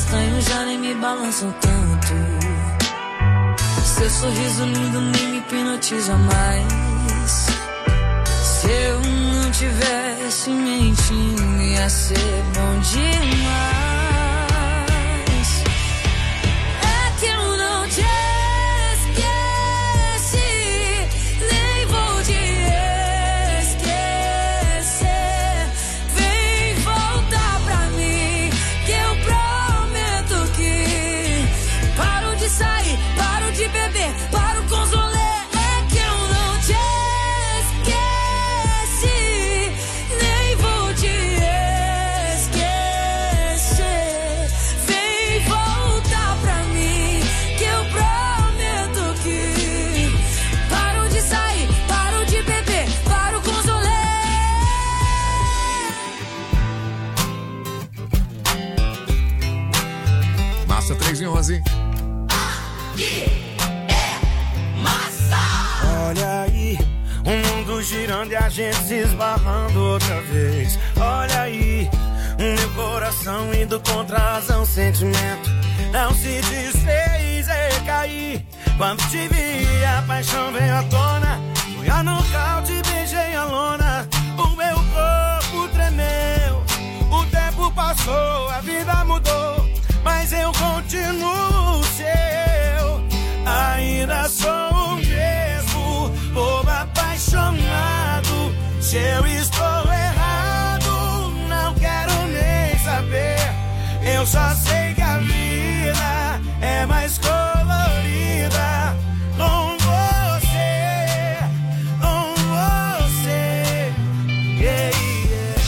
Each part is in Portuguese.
castanhos já nem me balançam tanto. Seu sorriso lindo nem me hipnotiza mais. Se eu não tivesse mentindo, ia ser bom demais. É que eu não te esqueci, nem vou te esquecer. Vem voltar pra mim, que eu prometo que paro de sair, paro de beber, paro com os rolês. Massa 3:11. Olha aí, o mundo girando e a gente se esbarrando outra vez. Olha aí, o meu coração indo contra a razão, sentimento não se desfez, caí. Quando te vi, a paixão veio à tona. Fui a nocaute, beijei a lona. O meu corpo tremeu. O tempo passou, a vida mudou, mas eu continuo seu. Ainda sou o mesmo, bobo apaixonado. Se eu estou errado, não quero nem saber. Eu só sei que a vida é mais colorida com você, com você. Yeah, yeah.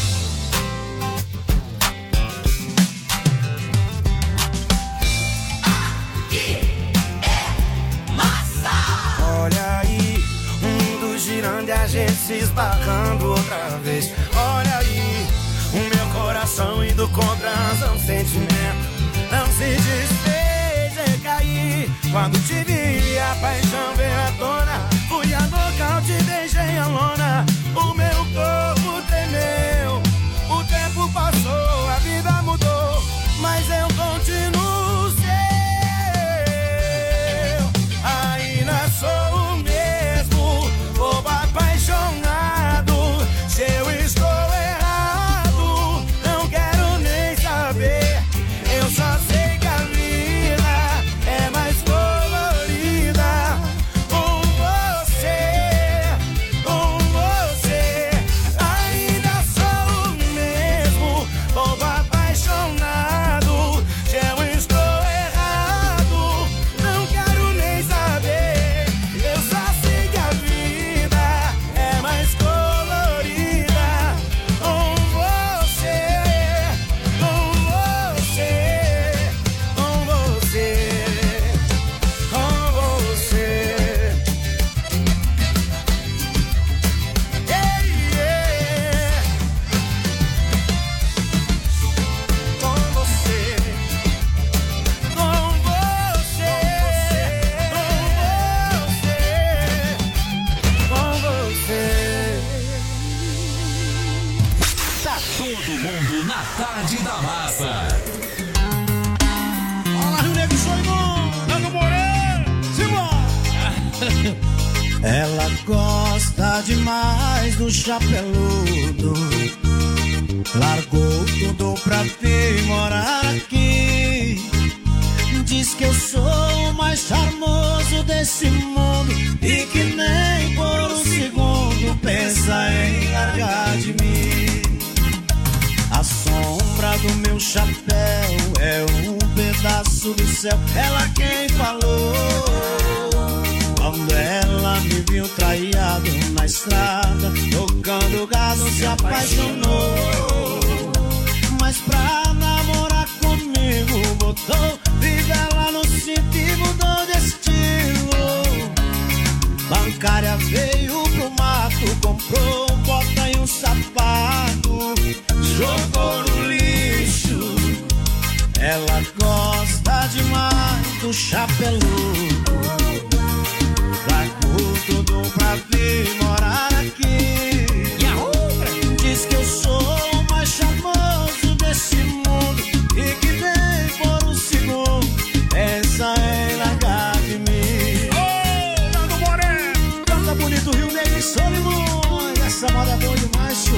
Olha aí, o mundo girando e a gente se esbarrando outra vez. Olha aí, o meu coração indo contra a razão, sentimento não se desfez, caí. Quando te vi, a paixão veio à tona. Fui a nocaute, beijei a lona. O meu corpo tremeu. O tempo passou, a vida mudou, mas eu continuo seu. Ainda sou o mesmo, bobo apaixonado. Se eu estou errado, não quero nem saber. Eu só sei que a vida é mais colorida com você, com você. Ainda sou o mesmo, bobo apaixonado. Se eu estou errado, não quero nem saber. Eu só sei que a vida é mais colorida com você, com você, com você, com você. Yeah, yeah. Com você, com você, com você. Tá todo mundo na Tarde da Massa. Fala, Rio Negro, sou irmão, Nando Moreira, simbora! Ela gosta demais do chapeludo. Largou tudo pra vir morar aqui. Diz que eu sou o mais charmoso desse mundo e que nem por um segundo pensa em largar de mim. A sombra do meu chapéu é um pedaço do céu. Ela quem falou. Quando ela me viu traído na estrada, tocando gado, se apaixonou. Mas pra namorar comigo, botou fivela no cinto e mudou de estilo. Bancária veio pro mato, comprou bota e um sapato, jogou no lixo. Ela gosta demais do chapeludo. Largou tudo pra vir morar aqui. Diz que eu sou o mais charmoso desse mundo e que nem por um abaixo.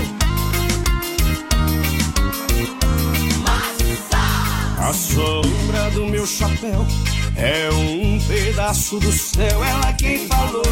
A sombra do meu chapéu é um pedaço do céu, ela quem falou.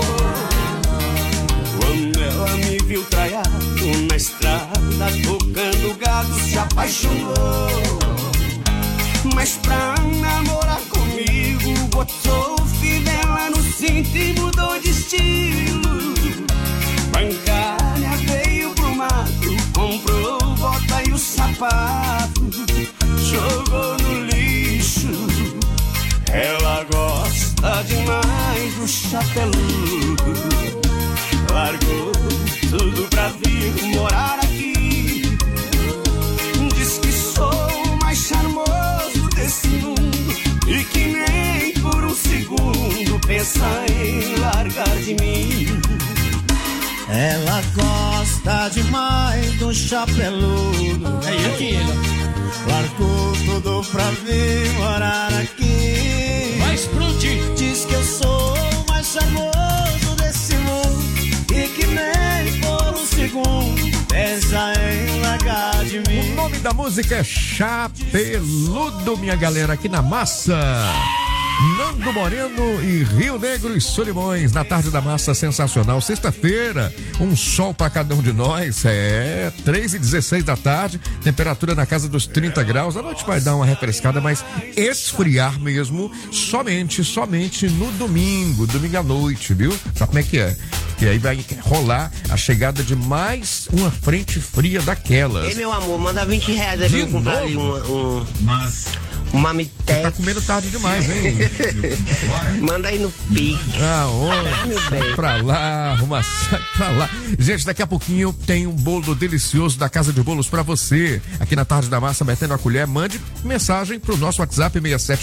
Quando ela me viu traiado na estrada, tocando gado, se apaixonou. Mas pra namorar comigo, botou fivela no cinto e mudou de estilo. Bancária veio pro mato, comprou bota e o sapato, jogou no lixo. Ela gosta demais do chapeludo, largou tudo pra vir morar aqui. Diz que sou o mais charmoso desse mundo e que nem por um segundo pensa em largar de mim. Ela gosta demais do chapeludo. É aquilo. Largou tudo pra vir morar aqui. Vai explodir. Diz que eu sou o mais charmoso desse mundo e que nem por um segundo pensa em largar de mim. O nome da música é Chapeludo, minha galera, aqui na Massa. Nando Moreno e Rio Negro e Solimões, na tarde da Massa, sensacional. Sexta-feira, um sol para cada um de nós, 3h16 da tarde, temperatura na casa dos 30 graus. A noite vai dar uma refrescada, mas esfriar mesmo somente no domingo à noite, viu? Sabe como é que é? Que aí vai rolar a chegada de mais uma frente fria daquelas. Ei, meu amor, manda R$20 aí pra eu comprar ali um mamitex. Tá comendo tarde demais, hein? Manda aí no Pix. Sai pra lá, sai pra lá. Gente, daqui a pouquinho tem um bolo delicioso da Casa de Bolos pra você. Aqui na Tarde da Massa, metendo a colher, mande mensagem pro nosso WhatsApp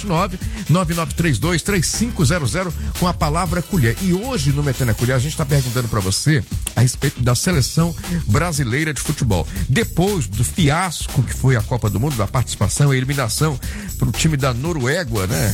679-9932-3500 com a palavra colher. E hoje no Metendo a Colher a gente tá perguntando pra você a respeito da seleção brasileira de futebol. Depois do fiasco que foi a Copa do Mundo, da participação e eliminação pro time da Noruega, né?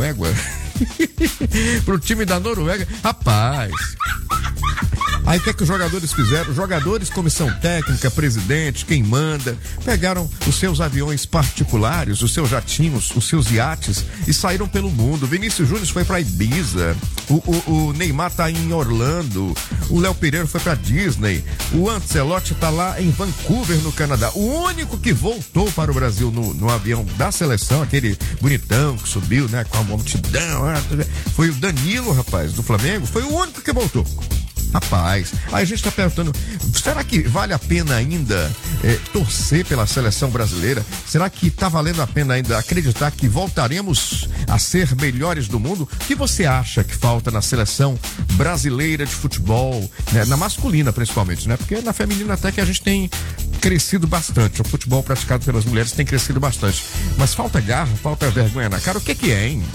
Pro time da Noruega. Rapaz, aí o que é que os jogadores fizeram? Jogadores, comissão técnica, presidente, quem manda, pegaram os seus aviões particulares, os seus jatinhos, os seus iates e saíram pelo mundo. Vinícius Júnior foi pra Ibiza, o Neymar tá em Orlando, o Léo Pereira foi pra Disney, o Ancelotti tá lá em Vancouver, no Canadá. O único que voltou para o Brasil no avião da seleção, aquele bonitão que subiu, né, com a multidão, foi o Danilo, rapaz, do Flamengo, foi o único que voltou. Rapaz, aí a gente tá perguntando, será que vale a pena ainda torcer pela seleção brasileira? Será que tá valendo a pena ainda acreditar que voltaremos a ser melhores do mundo? O que você acha que falta na seleção brasileira de futebol, né? Na masculina principalmente, né? Porque na feminina até que a gente tem crescido bastante, o futebol praticado pelas mulheres tem crescido bastante, mas falta garra, falta vergonha na cara, o que é, hein?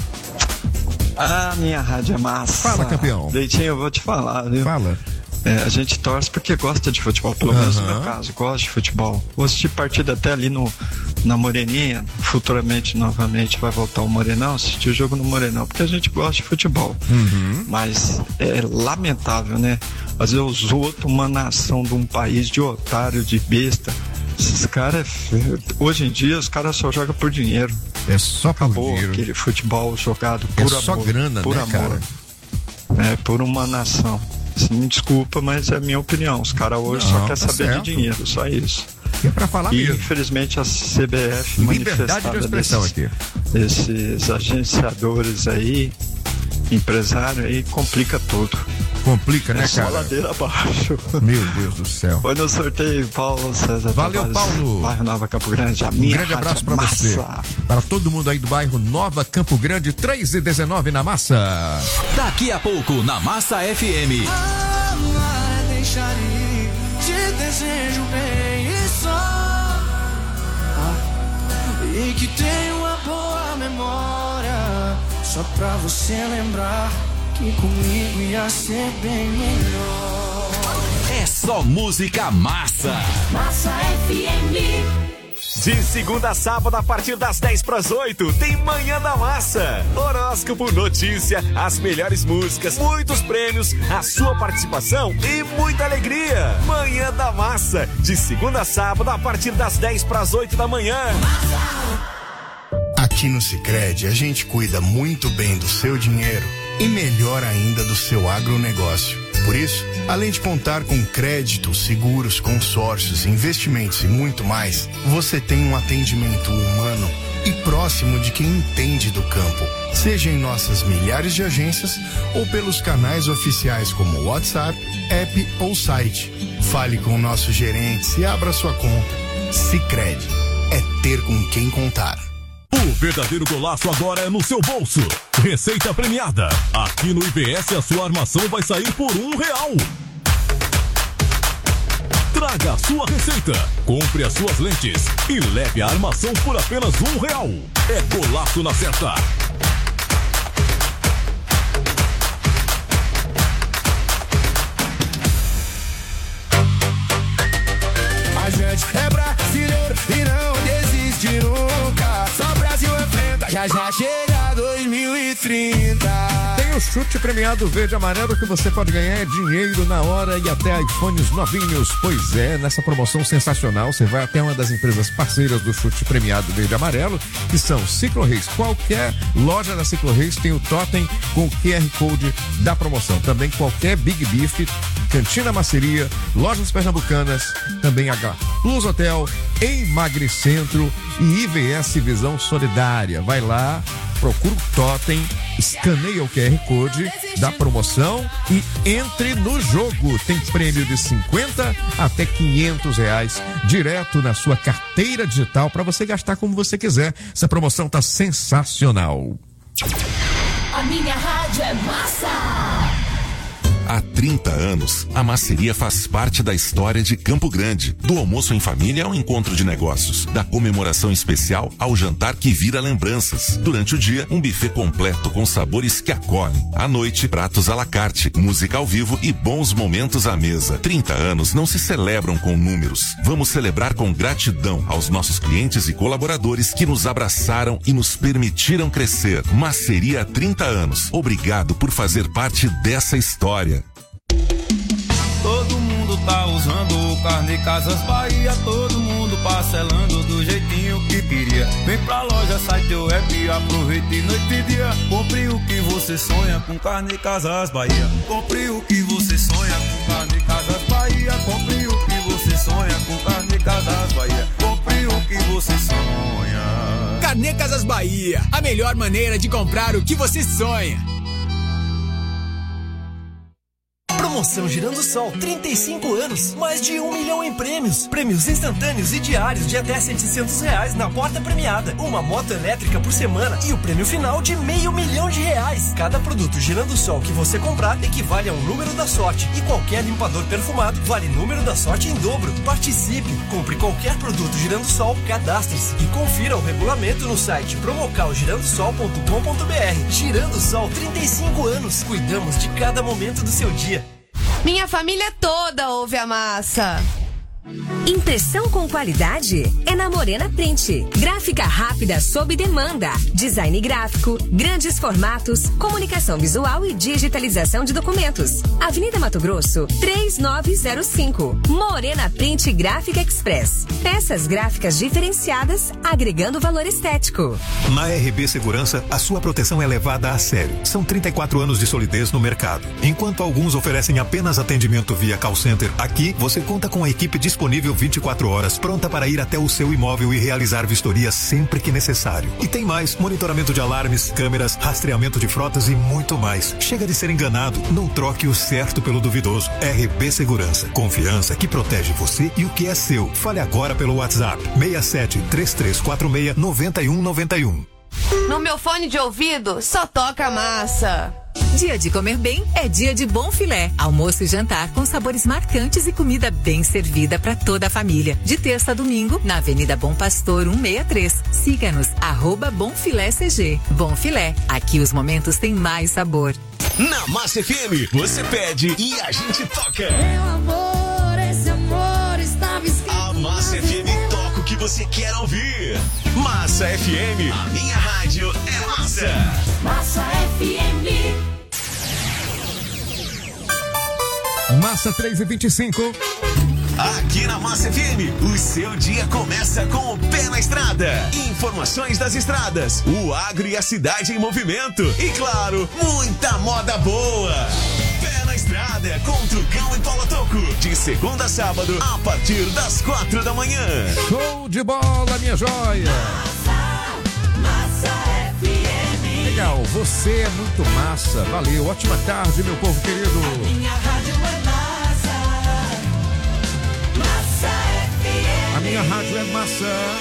Ah, minha rádio é massa. Fala, campeão. Leitinho, eu vou te falar, viu? Fala. A gente torce porque gosta de futebol, pelo menos no meu caso, gosto de futebol. Vou assistir partida até ali na Moreninha, futuramente, novamente, vai voltar o Morenão, assistir o jogo no Morenão, porque a gente gosta de futebol. Mas é lamentável, né? Às vezes os outros, uma nação de um país de otário, de besta, esses caras, hoje em dia, os caras só jogam por dinheiro. É só por dinheiro. Aquele futebol jogado por amor. É só grana, por né, amor. cara? É, por uma nação. Me desculpa, mas é a minha opinião. Os caras hoje só querem saber certo. de dinheiro, só isso. E é pra falar E mesmo. infelizmente a CBF Liberdade de expressão desses agenciadores aí, empresário aí, complica tudo. Complica, né, só cara? ladeira abaixo. Meu Deus do céu. Foi no sorteio, Paulo César. Valeu, Tavares, Paulo. Bairro Nova Campo Grande. Um grande abraço pra você. Para todo mundo aí do bairro Nova Campo Grande, 3h19 na Massa. Daqui a pouco na Massa FM. Amar é deixar ir, te desejo bem e só. E que tenho uma boa memória, só pra você lembrar que comigo ia ser bem melhor. É só música massa. Massa FM. De segunda a sábado, a partir das 7:50, tem Manhã da Massa. Horóscopo, notícia, as melhores músicas, muitos prêmios, a sua participação e muita alegria. Manhã da Massa, de segunda a sábado, a partir das 7:50 da manhã. Aqui no Sicredi, a gente cuida muito bem do seu dinheiro e melhor ainda do seu agronegócio. Por isso, além de contar com crédito, seguros, consórcios, investimentos e muito mais, você tem um atendimento humano e próximo de quem entende do campo. Seja em nossas milhares de agências ou pelos canais oficiais como WhatsApp, app ou site. Fale com nossos gerentes e abra sua conta. Sicredi é ter com quem contar. O verdadeiro golaço agora é no seu bolso. Receita premiada. Aqui no IVS a sua armação vai sair por R$1. Traga a sua receita, compre as suas lentes e leve a armação por apenas R$1. É golaço na certa. A gente é brasileiro e não desiste nunca. Só Brasil enfrenta, já chega 2030. Tem o chute premiado verde e amarelo que você pode ganhar dinheiro na hora e até iPhones novinhos. Pois é, nessa promoção sensacional, você vai até uma das empresas parceiras do chute premiado verde e amarelo, que são Ciclo Reis. Qualquer loja da Ciclo Reis tem o totem com o QR Code da promoção. Também qualquer Big Beef, Cantina Maceria, Lojas Pernambucanas, também H Plus Hotel, Emagrecentro e IVS Visão Solidária. Vai lá, procura o totem, escaneia o QR Code da promoção e entre no jogo. Tem prêmio de R$50 até R$500 direto na sua carteira digital para você gastar como você quiser. Essa promoção tá sensacional. A minha rádio é massa. Há 30 anos, a Maceria faz parte da história de Campo Grande. Do almoço em família ao encontro de negócios. Da comemoração especial ao jantar que vira lembranças. Durante o dia, um buffet completo com sabores que acolhem. À noite, pratos à la carte, música ao vivo e bons momentos à mesa. 30 anos não se celebram com números. Vamos celebrar com gratidão aos nossos clientes e colaboradores que nos abraçaram e nos permitiram crescer. Maceria há 30 anos. Obrigado por fazer parte dessa história. Todo mundo tá usando o Carne Casas Bahia. Todo mundo parcelando do jeitinho que queria. Vem pra loja, sai teu app, aproveite noite e dia. Compre o que você sonha com Carne Casas Bahia. Compre o que você sonha com Carne Casas Bahia. Compre o que você sonha com Carne Casas Bahia. Compre o que você sonha. Carne Casas Bahia, a melhor maneira de comprar o que você sonha. Promoção Girando Sol, 35 anos, mais de 1 milhão em prêmios. Prêmios instantâneos e diários de até R$700 na porta premiada. Uma moto elétrica por semana e o prêmio final de R$500 mil. Cada produto Girando Sol que você comprar equivale a um número da sorte. E qualquer limpador perfumado vale número da sorte em dobro. Participe, compre qualquer produto Girando Sol, cadastre-se e confira o regulamento no site promocalgirandosol.com.br. Girando Sol, 35 anos. Cuidamos de cada momento do seu dia. Minha família toda ouve a massa. Impressão com qualidade é na Morena Print. Gráfica rápida sob demanda. Design gráfico, grandes formatos, comunicação visual e digitalização de documentos. Avenida Mato Grosso, 3905. Morena Print Gráfica Express. Peças gráficas diferenciadas, agregando valor estético. Na RB Segurança, a sua proteção é levada a sério. São 34 anos de solidez no mercado. Enquanto alguns oferecem apenas atendimento via call center, aqui você conta com a equipe disponível 24 horas, pronta para ir até o seu imóvel e realizar vistoria sempre que necessário. E tem mais: monitoramento de alarmes, câmeras, rastreamento de frotas e muito mais. Chega de ser enganado, não troque o certo pelo duvidoso. RB Segurança, confiança que protege você e o que é seu. Fale agora pelo WhatsApp 67-3346-9191. No meu fone de ouvido, só toca massa. Dia de comer bem é dia de Bom Filé. Almoço e jantar com sabores marcantes e comida bem servida para toda a família. De terça a domingo, na Avenida Bom Pastor 163. Siga-nos, @BomFiléCG. Bom Filé, aqui os momentos têm mais sabor. Na Massa FM, você pede e a gente toca. Meu amor, esse amor estava escrito. A Massa FM toca o que você quer ouvir. Massa FM, a minha rádio é massa. Massa FM. Massa 3h25. Aqui na Massa FM, o seu dia começa com o pé na estrada. Informações das estradas, o agro e a cidade em movimento. E claro, muita moda boa. Pé na estrada com Trucão e Paulo Toco. De segunda a sábado, a partir das 4 da manhã. Show de bola, minha joia. Massa FM. Legal, você é muito massa. Valeu, ótima tarde, meu povo querido. Minha rádio é massa. Massa FM. A minha rádio é massa.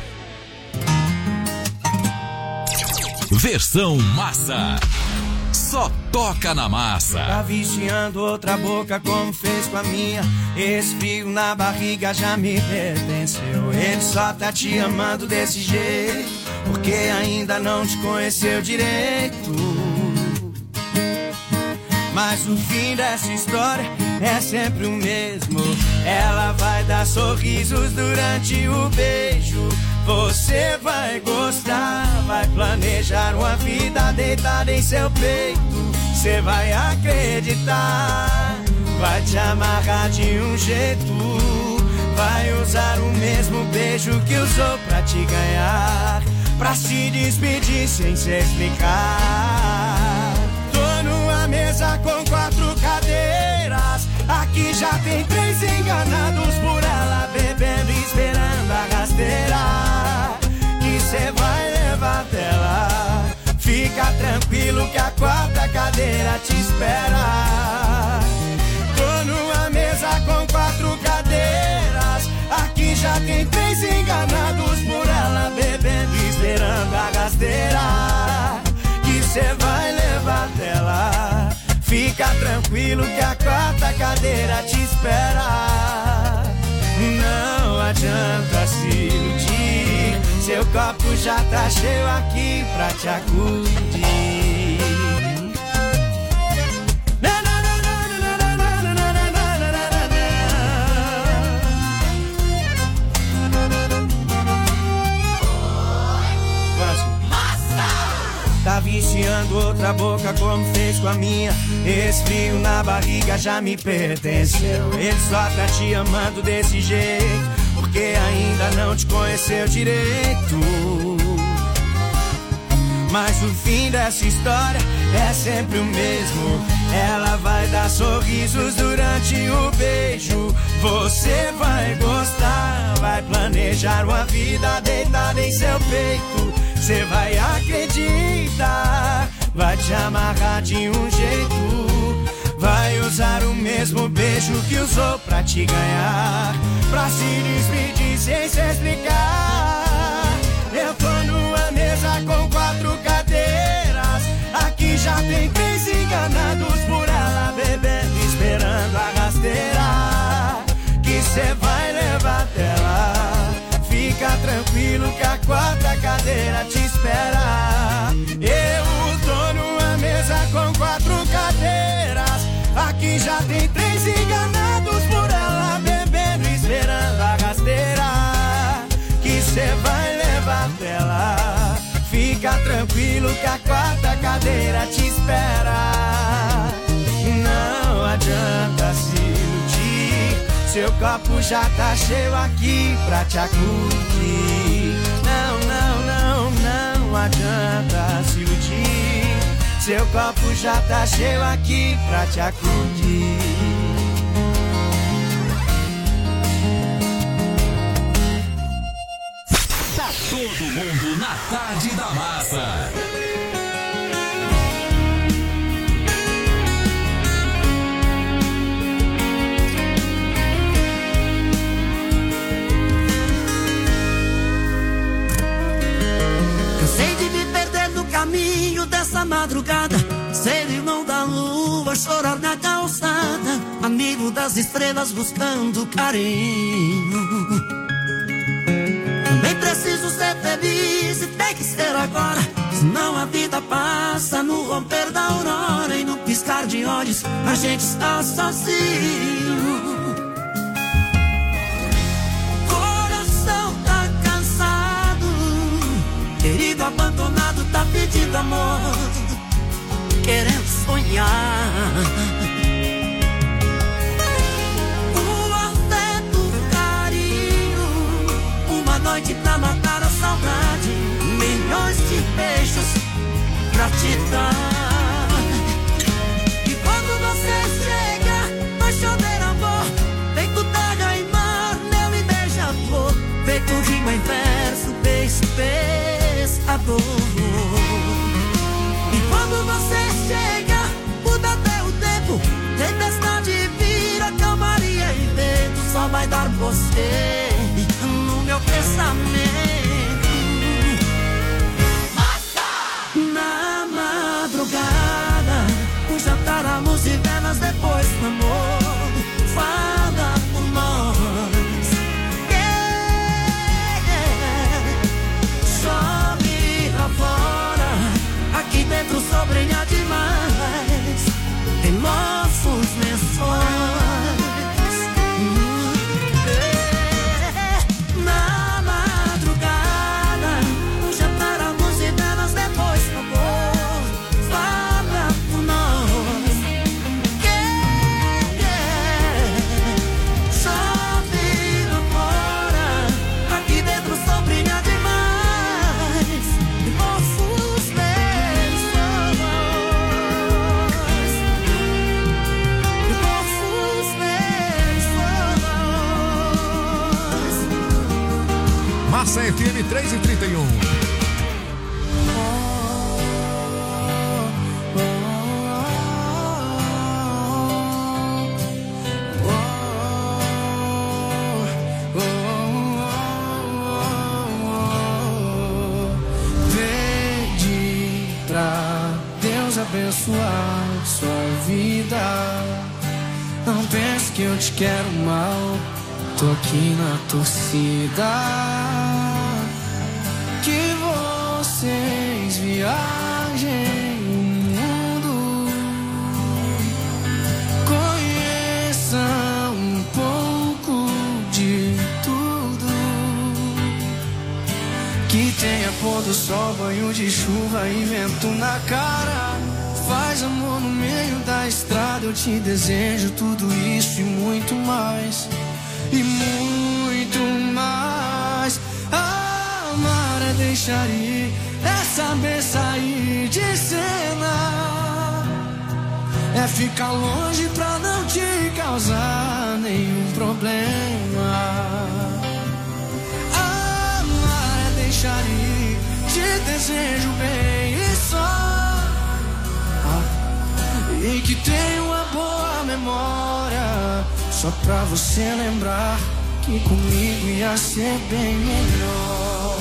Versão massa. Só toca na massa. Tá viciando outra boca como fez com a minha. Esse frio na barriga já me pertenceu. Ele só tá te amando desse jeito porque ainda não te conheceu direito. Mas o fim dessa história é sempre o mesmo. Ela vai dar sorrisos durante o beijo. Você vai gostar, vai planejar uma vida deitada em seu peito. Você vai acreditar, vai te amarrar de um jeito. Vai usar o mesmo beijo que usou pra te ganhar, pra se despedir sem se explicar. Tô numa mesa com 4 cadeiras. Aqui já tem 3 enganados por ela, bebendo e esperando a rasteira que cê vai levar dela. Fica tranquilo que a 4ª cadeira te espera. Tô numa mesa com 4 cadeiras. Aqui já tem 3 enganados por ela, bebendo e esperando a rasteira que cê vai levar dela. Fica tranquilo que a 4ª cadeira te espera. Não adianta se iludir, seu copo já tá cheio aqui pra te acudir. Tá viciando outra boca como fez com a minha. Esse frio na barriga já me pertenceu. Ele só tá te amando desse jeito porque ainda não te conheceu direito. Mas o fim dessa história é sempre o mesmo. Ela vai dar sorrisos durante o beijo. Você vai gostar, vai planejar uma vida deitada em seu peito. Você vai acreditar, vai te amarrar de um jeito. Vai usar o mesmo beijo que usou pra te ganhar, pra se despedir sem se explicar. Eu tô numa mesa com 4 cadeiras. Aqui já tem 3 enganados por ela, bebendo, esperando a rasteira que cê vai levar dela. Fica tranquilo que a 4ª cadeira te espera. Eu tô numa mesa com 4 cadeiras. Aqui já tem 3 enganados por ela, bebendo e esperando a rasteira que cê vai levar dela. Fica tranquilo que a 4ª cadeira te espera. Não adianta se iludir, seu copo já tá cheio aqui pra te acudir. Não, não, não, não adianta se iludir, seu copo já tá cheio aqui pra te acudir. Tá todo mundo na Tarde da Massa. Cansei de me perder no caminho dessa madrugada, ser irmão da lua, chorar na calçada, amigo das estrelas buscando carinho. Também preciso ser feliz e tem que ser agora, senão a vida passa no romper da aurora e no piscar de olhos a gente está sozinho. Coração tá pedindo amor, querendo sonhar. Um afeto, um carinho, uma noite pra matar a saudade, milhões de beijos pra te dar. E quando você chega, vai chover amor, feito terra e mar, meu e beija-flor, feito rima em verso, beijo, pensador. E quando você chega, muda até o tempo, tempestade vira calmaria e vento, só vai dar você no meu pensamento. Na madrugada, um jantar, amor e velas, depois do amor, fala por nós. Chove lá fora, aqui dentro sobrinha demais, em nossos lençóis. Na madrugada, um jantar, amor e velas, depois do amor, fala por nós. Chove lá fora, aqui dentro sobrinha demais, em nossos lençóis. Em nossos lençóis. Massa FM 3h31. Pedi pra Deus abençoar sua vida. Não pense que eu te quero mal, tô aqui na torcida. Que vocês viajem o mundo, conheçam um pouco de tudo. Que tenha pôr do sol, banho de chuva e vento na cara. Faz amor no meio da estrada, eu te desejo tudo isso e muito mais. E muito mais. Amar é deixar ir, é saber sair de cena, é ficar longe pra não te causar nenhum problema. Amar é deixar ir, te desejo bem e só. E que tenha uma boa memória, só pra você lembrar que comigo ia ser bem melhor.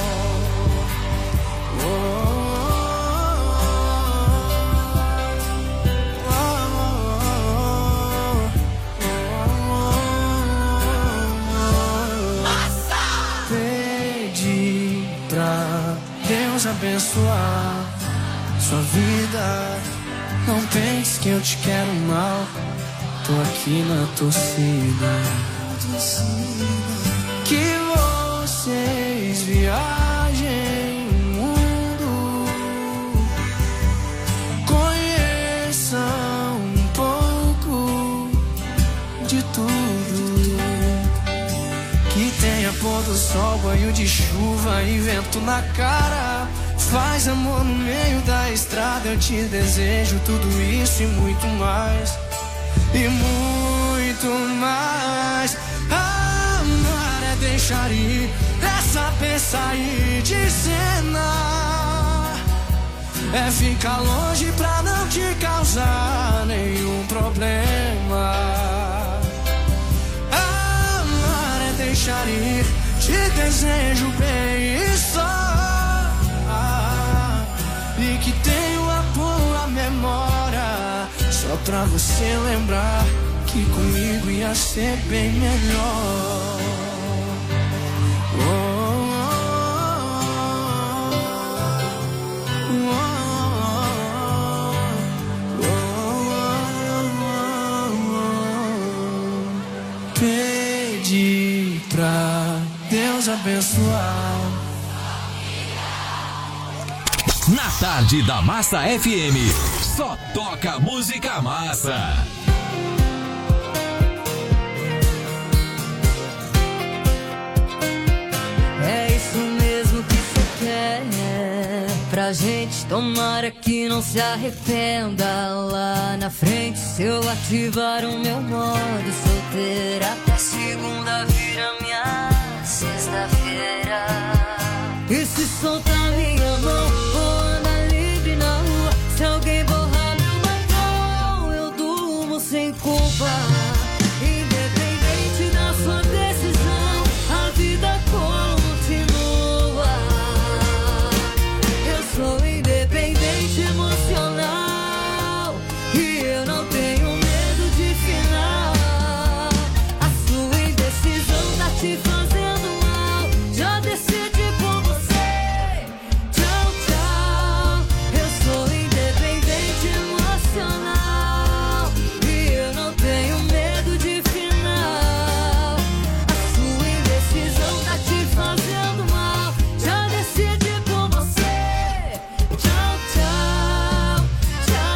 Pedi pra Deus abençoar sua vida. Não pense que eu te quero mal, tô aqui na torcida. Que vocês viajem o mundo, conheçam um pouco de tudo. Que tenha pôr do sol, banho de chuva e vento na cara. Faz amor no meio da estrada, eu te desejo tudo isso e muito mais. E muito mais. Amar é deixar ir, é saber sair de cena, é ficar longe pra não te causar nenhum problema. Amar é deixar ir, te desejo bem e só. E que tenha uma boa memória, só pra você lembrar que comigo ia ser bem melhor. Pedi pra Deus abençoar. Na tarde da Massa FM, só toca música massa. É isso mesmo que você quer. Pra gente, tomara que não se arrependa. Lá na frente, se eu ativar o meu modo solteira, até segunda vira minha sexta-feira. E se soltar minha mão, vou andar livre na rua. Se alguém borrar meu batom, eu durmo sem culpa. Independente da sua decisão, a vida continua. Eu sou independente emocional e eu não tenho medo de final. A sua indecisão tá te fazendo mal. Já decidi por você. Tchau, tchau. Eu sou independente emocional e eu não tenho medo de final. A sua indecisão tá te fazendo mal. Já decidi por você. Tchau, tchau. Tchau,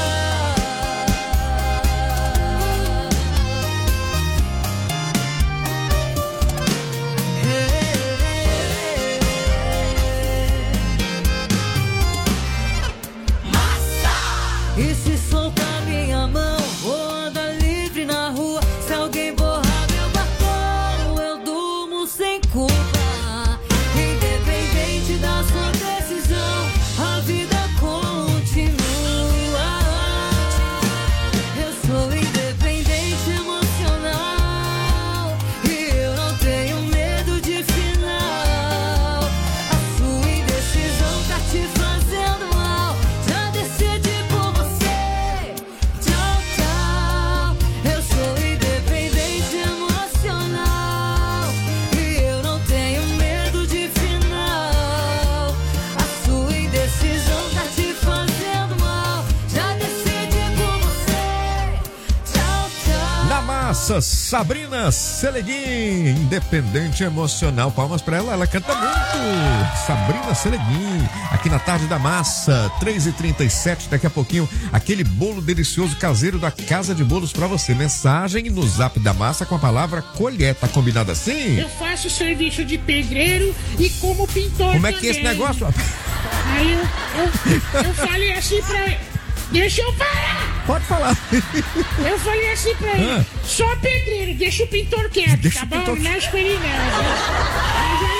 E se soltar minha mão, vou andar livre na rua. Se alguém borrar meu batom, eu durmo sem culpa. Independente da sua decisão, a vida continua. Eu sou independente emocional e eu não tenho medo de final. A sua indecisão tá te fazendo mal. Já decidi por você. Tchau, tchau. Eu sou independente emocional e eu não tenho medo de final. A sua indecisão tá te fazendo mal. Já decidi por você. Tchau, tchau. Na massa, Sabrina Seleguin, independente emocional. Palmas pra ela, ela canta muito. Sabrina Seleguin, aqui na tarde da massa, 3h37, daqui a pouquinho, aquele bolo delicioso caseiro da Casa de Bolos pra você. Mensagem no zap da massa com a palavra colher, tá combinado assim? Eu faço serviço de pedreiro e como pintor. Como é que é esse também. negócio? Aí eu falei assim pra ele. Deixa eu falar! Pode falar. Eu falei assim pra ele. Só pedreiro, deixa o pintor quieto, Deixa tá o bom? pintor Não mexe com ele não. Mas aí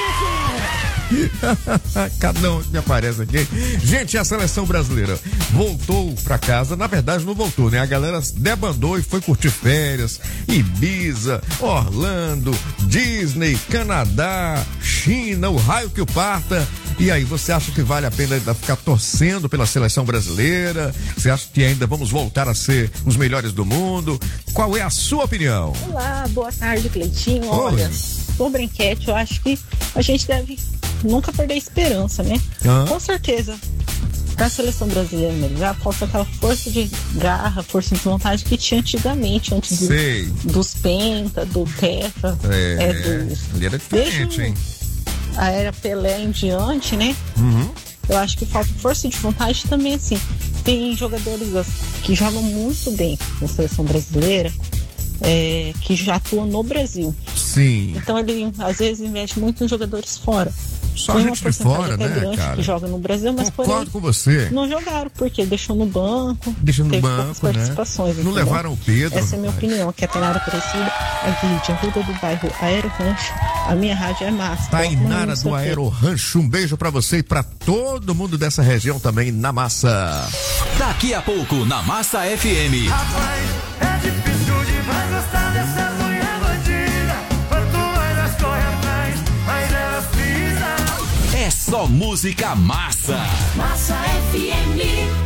Cada um que aparece aqui. Gente, a seleção brasileira voltou pra casa. Na verdade, não voltou, né? A galera debandou e foi curtir férias. Ibiza, Orlando, Disney, Canadá, China, o raio que o parta. E aí, você acha que vale a pena ainda ficar torcendo pela seleção brasileira? Você acha que ainda vamos voltar a ser os melhores do mundo? Qual é a sua opinião? Olá, boa tarde, Cleitinho. Oi. Olha, sobre a enquete, eu acho que a gente deve nunca perder a esperança, né? Com certeza, para a seleção brasileira melhorar, falta aquela força de garra, força de vontade que tinha antigamente, antes dos penta, do tetra. Ele era diferente, hein? A era Pelé em diante, né? Eu acho que falta força de vontade também, assim. Tem jogadores que jogam muito bem na seleção brasileira, que já atuam no Brasil. Sim. Então ele, às vezes, investe muito em jogadores fora. Só tem gente de fora, né, grande cara? Que joga no Brasil, mas concordo com você. Não jogaram, porque deixou no banco. Deixou no teve banco, poucas participações, né? Não entendeu? levaram o Pedro. Essa é a minha opinião, que é a Tainara Aparecida, aqui de Arruda do bairro Aero Rancho. A minha rádio é massa. Tainara do Aero Rancho, um beijo pra você e pra todo mundo dessa região também na massa. Daqui a pouco, na Massa FM. Rapaz, é difícil demais gostar dessa mulher bandida. Quanto mais elas correm atrás, mais elas pisam. É só música massa. Massa FM.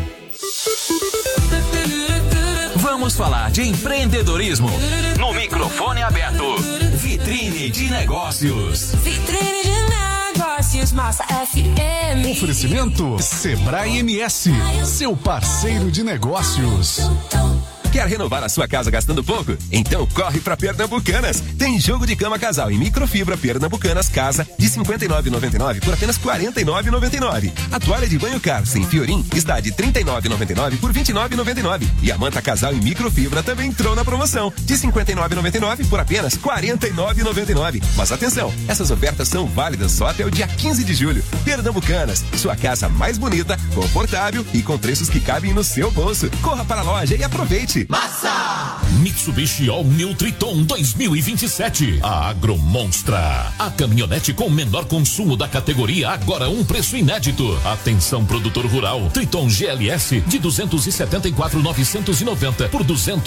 Vamos falar de empreendedorismo no microfone aberto. Vitrine de negócios. Vitrine de negócios, Massa FM. Oferecimento Sebrae MS, seu parceiro de negócios. Quer renovar a sua casa gastando pouco? Então corre pra Pernambucanas. Tem jogo de cama casal em microfibra Pernambucanas Casa de R$ 59,99 por apenas R$ 49,99. A toalha de banho Car sem fiorim está de R$ 39,99 por R$ 29,99. E a manta casal em microfibra também entrou na promoção de R$ 59,99 por apenas R$ 49,99. Mas atenção, essas ofertas são válidas só até o dia 15 de julho. Pernambucanas, sua casa mais bonita, confortável e com preços que cabem no seu bolso. Corra para a loja e aproveite. Massa! Mitsubishi All New Triton 2027. A Agromonstra. A caminhonete com menor consumo da categoria, agora um preço inédito. Atenção, produtor rural. Triton GLS de 274.990 por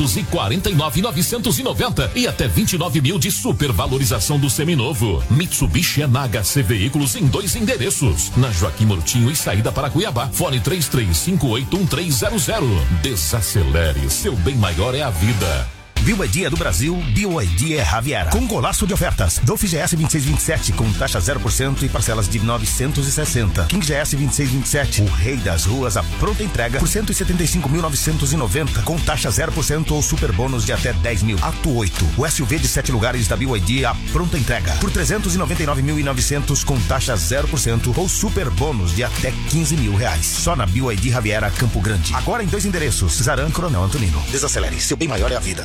249.990 e até 29 mil de supervalorização do seminovo. Mitsubishi é na HC Veículos em 2 endereços. Na Joaquim Murtinho e saída para Cuiabá. Fone 33581300. Desacelere, seu bem maior é a vida. BYD é do Brasil, BYD é Javiera. Com golaço de ofertas. Dolphin GS 2627 com taxa 0% e parcelas de 960. King GS 2627, o rei das ruas, a pronta entrega por 175.990 com taxa 0% ou super bônus de até 10 mil. Ato 8, o SUV de 7 lugares da BYD, a pronta entrega por 399.900 com taxa 0% ou super bônus de até 15 mil reais. Só na BYD Javiera Campo Grande. Agora em 2 endereços, Zaran e Coronel Antonino. Desacelere, seu bem maior é a vida.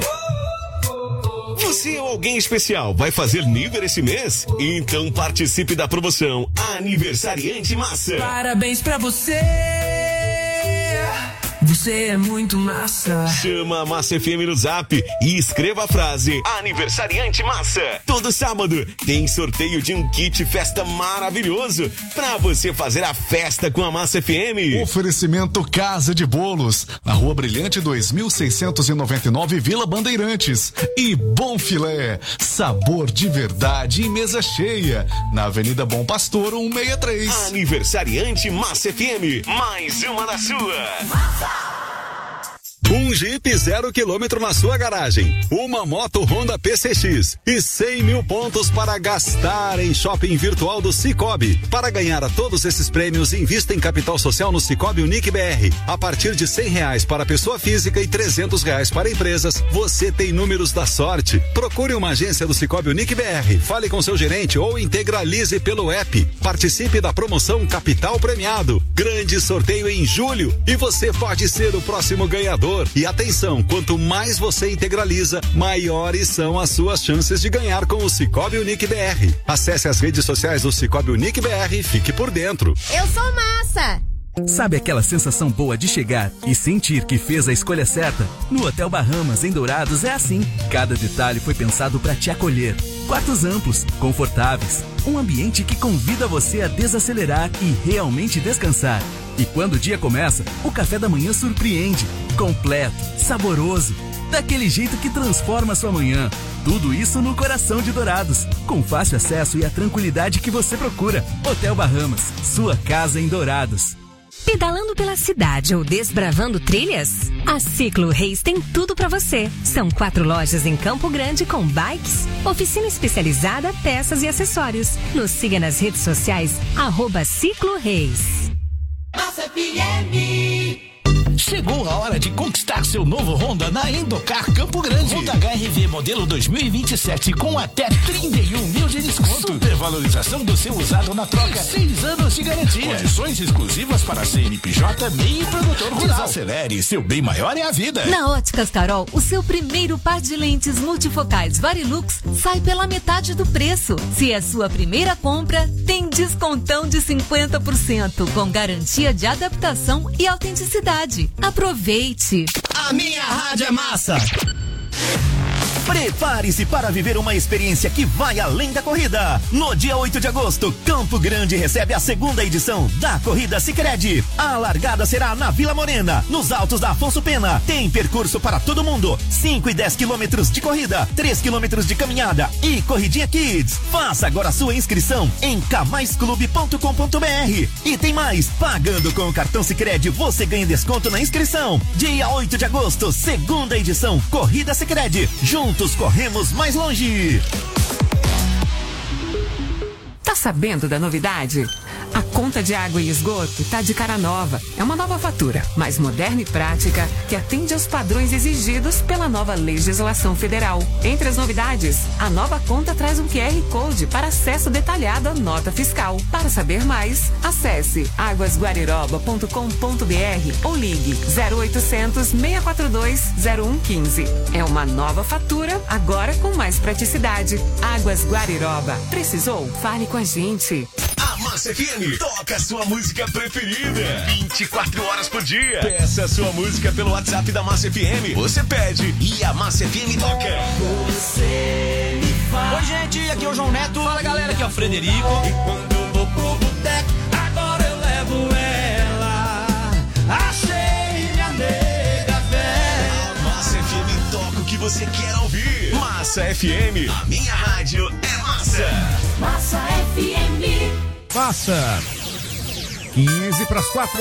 Você ou alguém especial vai fazer nível esse mês? Então participe da promoção Aniversariante Massa. Parabéns pra você. Você é muito massa. Chama a Massa FM no Zap e escreva a frase Aniversariante Massa. Todo sábado tem sorteio de um kit festa maravilhoso pra você fazer a festa com a Massa FM. Oferecimento Casa de Bolos, na Rua Brilhante 2699, Vila Bandeirantes. E Bom Filé, sabor de verdade e mesa cheia, na Avenida Bom Pastor 163. Aniversariante Massa FM, mais uma da sua. Massa! Um Jeep 0 km na sua garagem, uma moto Honda PCX e 100 mil pontos para gastar em shopping virtual do Cicobi. Para ganhar a todos esses prêmios, invista em capital social no Cicobi Unique BR. A partir de R$100 para pessoa física e R$300 para empresas, você tem números da sorte. Procure uma agência do Cicobi Unique BR, fale com seu gerente ou integralize pelo app. Participe da promoção Capital Premiado. Grande sorteio em julho e você pode ser o próximo ganhador. E atenção, quanto mais você integraliza, maiores são as suas chances de ganhar com o Cicobi Unique BR. Acesse as redes sociais do Cicobi Unique BR e fique por dentro. Eu sou massa! Sabe aquela sensação boa de chegar e sentir que fez a escolha certa? No Hotel Bahamas, em Dourados, é assim. Cada detalhe foi pensado para te acolher. Quartos amplos, confortáveis, um ambiente que convida você a desacelerar e realmente descansar. E quando o dia começa, o café da manhã surpreende. Completo, saboroso, daquele jeito que transforma sua manhã. Tudo isso no coração de Dourados, com fácil acesso e a tranquilidade que você procura. Hotel Bahamas, sua casa em Dourados. Pedalando pela cidade ou desbravando trilhas? A Ciclo Reis tem tudo para você. São 4 lojas em Campo Grande com bikes, oficina especializada, peças e acessórios. Nos siga nas redes sociais, @Ciclo Reis. Massa FM. Chegou a hora de conquistar seu novo Honda na Endocar Campo Grande. Honda HR-V modelo 2027 com até 31 mil de desconto. Supervalorização do seu usado na troca. 6 anos de garantia. Condições exclusivas para CNPJ, MEI e produtor rural. Desacelere, seu bem maior é a vida. Na Óticas Carol, o seu primeiro par de lentes multifocais Varilux sai pela metade do preço. Se é sua primeira compra, tem descontão de 50% com garantia de adaptação e autenticidade. Aproveite! A minha rádio é massa! Prepare-se para viver uma experiência que vai além da corrida. No dia 8 de agosto, Campo Grande recebe a 2ª edição da Corrida Sicredi. A largada será na Vila Morena, nos altos da Afonso Pena. Tem percurso para todo mundo, 5 e 10 quilômetros de corrida, 3 quilômetros de caminhada e corridinha Kids. Faça agora sua inscrição em camaisclube.com.br. E tem mais, pagando com o cartão Sicredi você ganha desconto na inscrição. Dia 8 de agosto, 2ª edição Corrida Sicredi. Juntos corremos mais longe. Tá sabendo da novidade? A conta de água e esgoto tá de cara nova. É uma nova fatura, mais moderna e prática, que atende aos padrões exigidos pela nova legislação federal. Entre as novidades, a nova conta traz um QR Code para acesso detalhado à nota fiscal. Para saber mais, acesse aguasguariroba.com.br ou ligue 0800 642 0115. É uma nova fatura, agora com mais praticidade. Águas Guariroba. Precisou? Fale com a gente. A Massa FM toca a sua música preferida 24 horas por dia. Peça a sua música pelo WhatsApp da Massa FM. Você pede e a Massa FM toca. Você me faz. Oi, gente, aqui é o João Neto. Fala, galera, aqui é o Frederico. E quando eu vou pro boteco, agora eu levo ela. Achei minha nega velha. A Massa FM toca o que você quer ouvir. Massa FM, a minha rádio é Massa. Massa FM. Passa 15:04.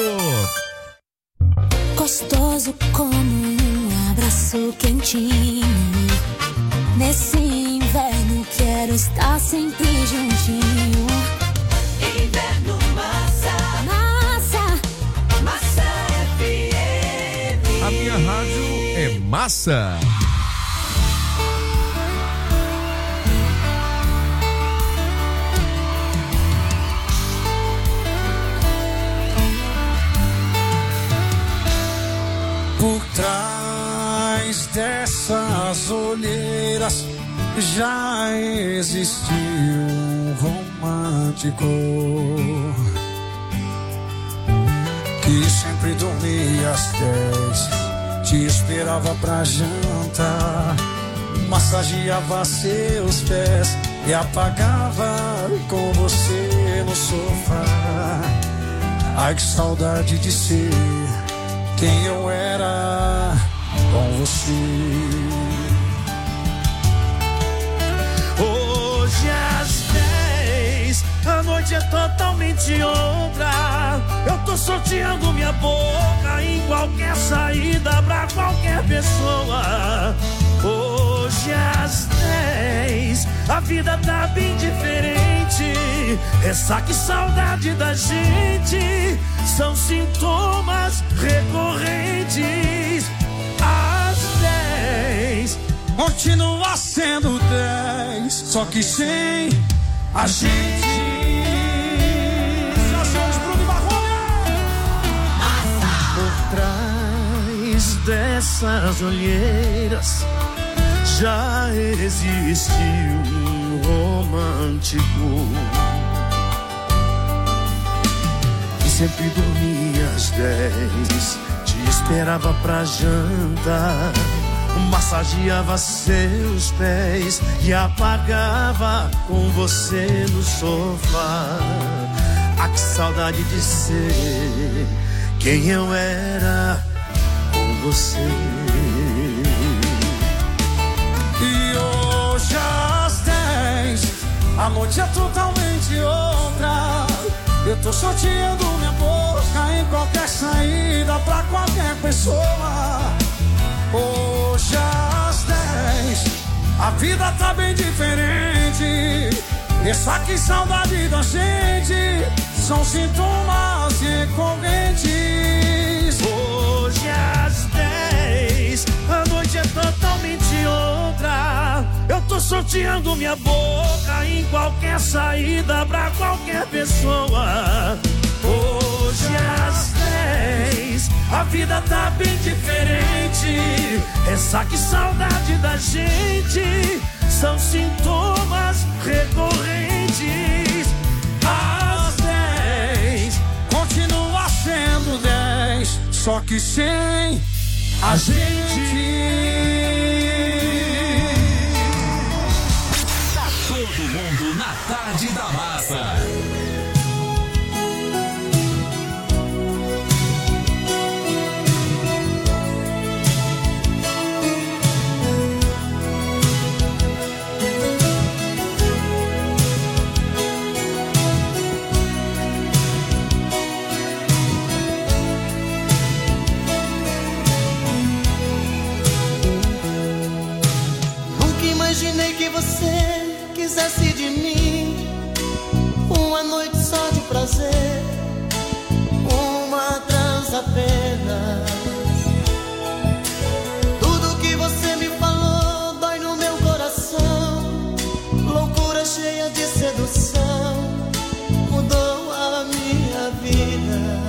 Gostoso como um abraço quentinho. Nesse inverno quero estar sempre juntinho. Inverno Massa. Massa. Massa FM. A minha rádio é Massa. Por trás dessas olheiras já existiu um romântico que sempre dormia às 10, te esperava pra jantar, massageava seus pés e apagava com você no sofá. Ai, que saudade de ser quem eu era com você. Hoje às 10, a noite é totalmente outra. Eu tô sorteando minha boca em qualquer saída pra qualquer pessoa. Hoje às 10, a vida tá bem diferente. Ressaca e saudade da gente são sintomas recorrentes. Às 10, continua sendo 10, só que sem a gente. Por trás dessas olheiras já existiu um romântico que sempre dormia às 10, te esperava pra jantar, massageava seus pés e apagava com você no sofá. Ah, que saudade de ser quem eu era com você. E hoje às 10, a noite é totalmente outra. Eu tô sorteando minha boca em qualquer saída pra qualquer pessoa. Hoje às 10, a vida tá bem diferente. Ressaca e saudade da gente são sintomas recorrentes. Hoje às 10, a noite é totalmente outra. Eu tô sorteando minha boca em qualquer saída pra qualquer pessoa. Hoje às 10, a vida tá bem diferente. Ressaca e saudade da gente são sintomas recorrentes. Às 10, continua sendo 10, só que sem a gente. Tá todo mundo na Tarde da Massa. Imaginei que você quisesse de mim Uma noite só de prazer, uma trança apenas. Tudo que você me falou dói no meu coração. Loucura cheia de sedução mudou a minha vida.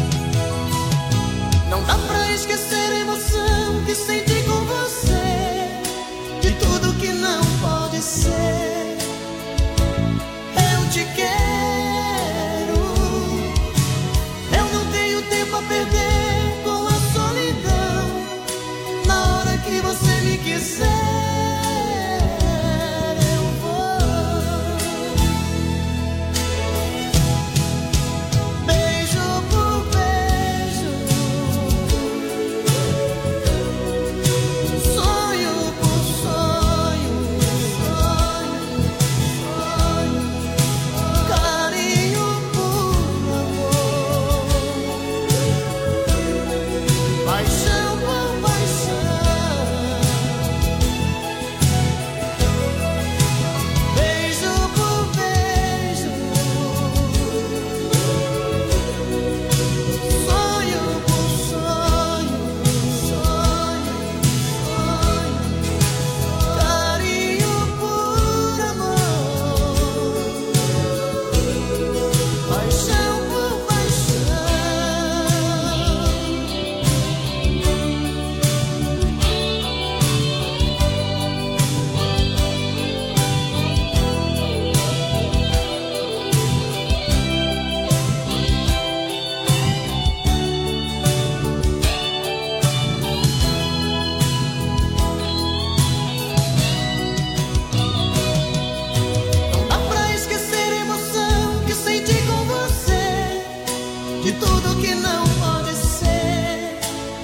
Não dá pra esquecer a emoção que senti com você, de tudo que não pode ser. Eu te quero, eu não tenho tempo a perder com a solidão. Na hora que você me quiser, eu vou. Beijo por beijo, sonho por sonho, carinho por amor, paixão por paixão. Beijo por beijo, sonho por sonho, carinho por amor, paixão por paixão. Não dá pra esquecer a emoção que senti com você, de tudo que não pode ser.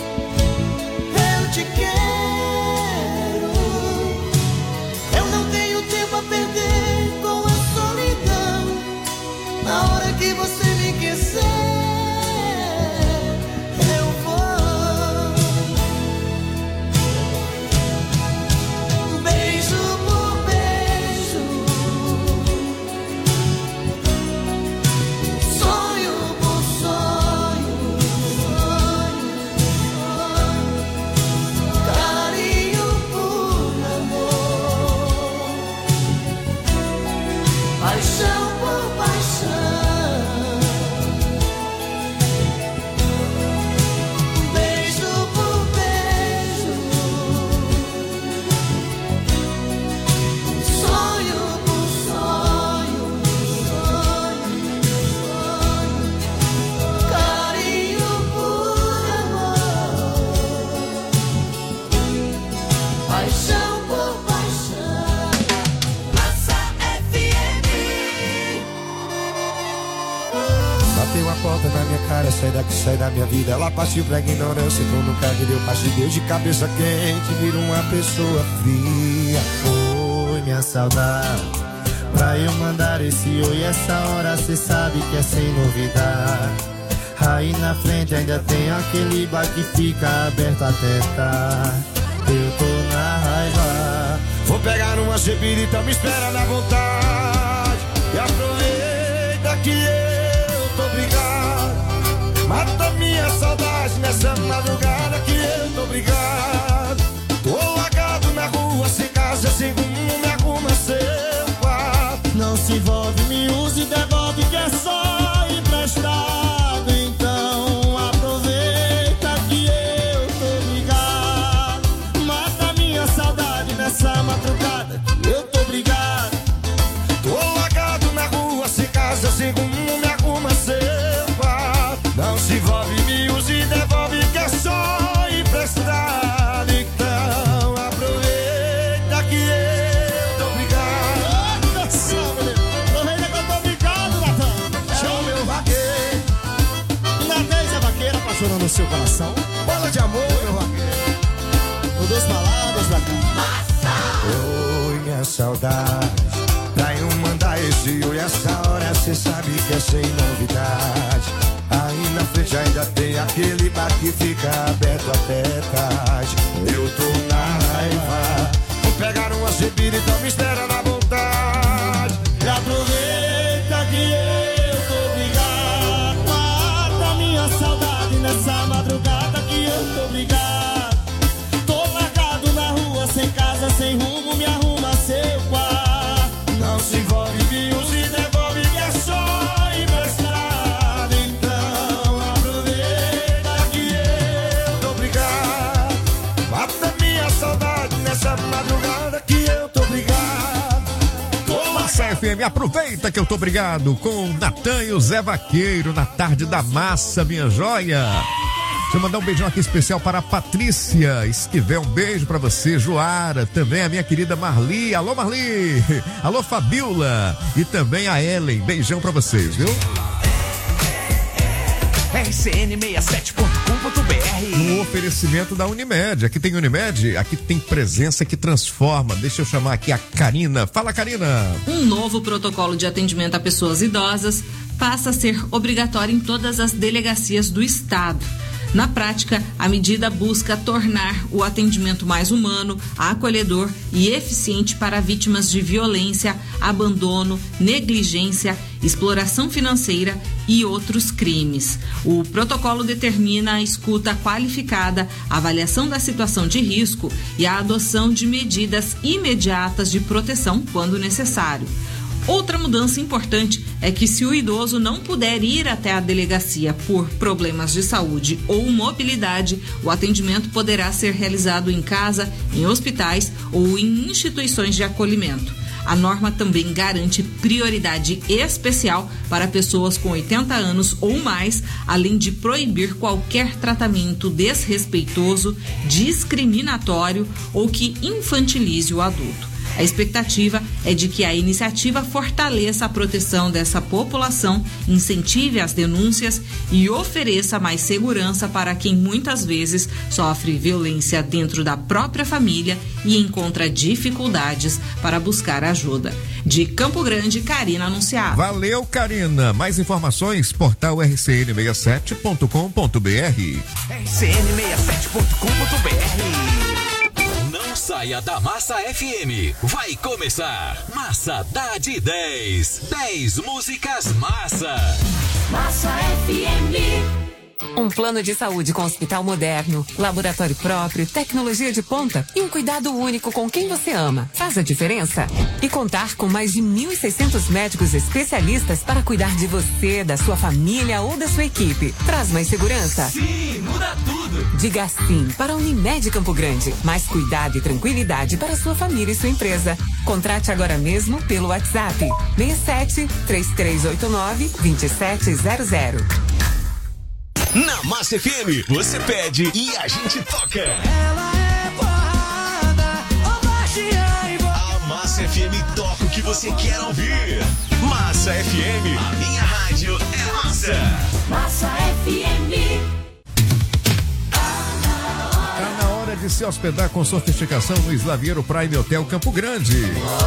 Eu te quero, eu não tenho tempo a perder com a solidão. Na hora que você me quiser, eu vou. Beijo por beijo, sonho por sonho, carinho por amor, paixão por paixão. Beijo por beijo, sonho por sonho, carinho por amor, paixão por paixão. Massa FM. Bateu a porta na minha cara, sai daqui, sai da minha vida. Ela partiu pra ignorância, então nunca me deu paz. Deu de cabeça quente, vira uma pessoa fria. Oi, minha saudade, pra eu mandar esse oi, essa hora cê sabe que é sem novidade. Aí na frente ainda tem aquele bar que fica aberto até tarde. Eu tô na raiva, vou pegar uma cepirita, me espera na vontade. E aproveita que eu tô brigado, mata minha saudade nessa madrugada que eu tô brigado. Tô largado na rua, sem casa, sem rumo, me arruma seu quarto. Não se envolve, me use e devolve que é só emprestado. Então aproveita que eu tô brigado, mata minha saudade nessa madrugada que eu tô brigado. Tô largado na rua, sem casa, sem rumo, me arruma seu quarto. Não se envolve, me use e devolve que é só emprestado. Então aproveita que eu tô brigado. Aproveita que eu tô brigado, Natan. Show meu vaqueiro. Natães a vaqueira apaixonando o seu coração. Bola de amor, meu vaqueiro. O 2 palavras da cara. Oi, minha saudade, pra eu mandar esse oi, essa hora cê sabe que é sem novidade. Aí na frente ainda tem aquele bar que fica aberto até tarde. Eu tô na raiva, vou pegar uma cepira, então me espera na vontade. E aproveita que FM. Aproveita que eu tô obrigado com Natan e o Zé Vaqueiro na tarde da massa, minha joia. Deixa eu mandar um beijão aqui especial para a Patrícia Esquivel, um beijo para você, Joara, também a minha querida Marli, alô Marli, alô Fabiola e também a Ellen, beijão para vocês, viu? rcn67.com.br. Um oferecimento da Unimed. Aqui tem Unimed, aqui tem presença que transforma. Deixa eu chamar aqui a Karina. Fala, Karina. Um novo protocolo de atendimento a pessoas idosas passa a ser obrigatório em todas as delegacias do estado. Na prática, a medida busca tornar o atendimento mais humano, acolhedor e eficiente para vítimas de violência, abandono, negligência, exploração financeira e outros crimes. O protocolo determina a escuta qualificada, a avaliação da situação de risco e a adoção de medidas imediatas de proteção quando necessário. Outra mudança importante é que se o idoso não puder ir até a delegacia por problemas de saúde ou mobilidade, o atendimento poderá ser realizado em casa, em hospitais ou em instituições de acolhimento. A norma também garante prioridade especial para pessoas com 80 anos ou mais, além de proibir qualquer tratamento desrespeitoso, discriminatório ou que infantilize o adulto. A expectativa é de que a iniciativa fortaleça a proteção dessa população, incentive as denúncias e ofereça mais segurança para quem muitas vezes sofre violência dentro da própria família e encontra dificuldades para buscar ajuda. De Campo Grande, Karina Anunciada. Valeu, Karina. Mais informações, portal rcn67.com.br. rcn67.com.br. Saia da Massa FM. Vai começar Massa dá de 10. 10 músicas massa. Massa FM. Um plano de saúde com hospital moderno, laboratório próprio, tecnologia de ponta e um cuidado único com quem você ama. Faz a diferença? E contar com mais de 1.600 médicos especialistas para cuidar de você, da sua família ou da sua equipe. Traz mais segurança? Sim, muda tudo. Diga sim para a Unimed Campo Grande. Mais cuidado e tranquilidade para sua família e sua empresa. Contrate agora mesmo pelo WhatsApp 67 3389 2700. Na Massa FM, você pede e a gente toca. Ela é porrada, a Massa FM toca o que você quer ouvir. Massa FM, a minha rádio é massa. Massa FM. Tá na hora de se hospedar com sofisticação no Slaviero Prime Hotel Campo Grande.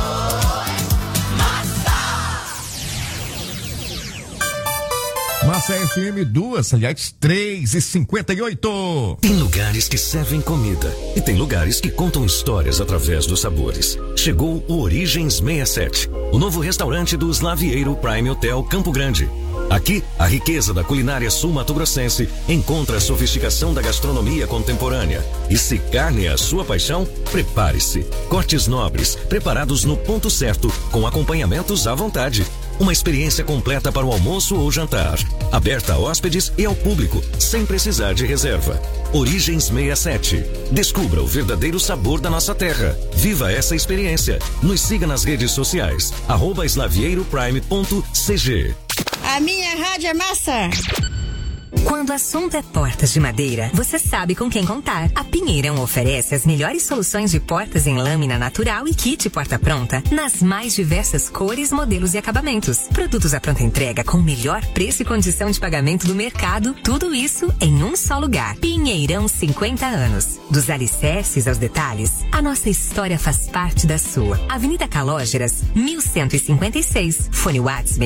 Massa FM 2, aliás, 3h58. Tem lugares que servem comida e tem lugares que contam histórias através dos sabores. Chegou o Origens 67, o novo restaurante do Slaviero Prime Hotel Campo Grande. Aqui, a riqueza da culinária sul-mato-grossense encontra a sofisticação da gastronomia contemporânea. E se carne é a sua paixão, prepare-se. Cortes nobres, preparados no ponto certo, com acompanhamentos à vontade. Uma experiência completa para o almoço ou jantar. Aberta a hóspedes e ao público, sem precisar de reserva. Origens 67. Descubra o verdadeiro sabor da nossa terra. Viva essa experiência. Nos siga nas redes sociais. @slavieroprime.cg. A minha rádio é massa. Quando o assunto é portas de madeira, você sabe com quem contar. A Pinheirão oferece as melhores soluções de portas em lâmina natural e kit porta pronta, nas mais diversas cores, modelos e acabamentos. Produtos à pronta entrega com o melhor preço e condição de pagamento do mercado. Tudo isso em um só lugar. Pinheirão, 50 anos. Dos alicerces aos detalhes, a nossa história faz parte da sua. Avenida Calógeras, 1156. Fone WhatsApp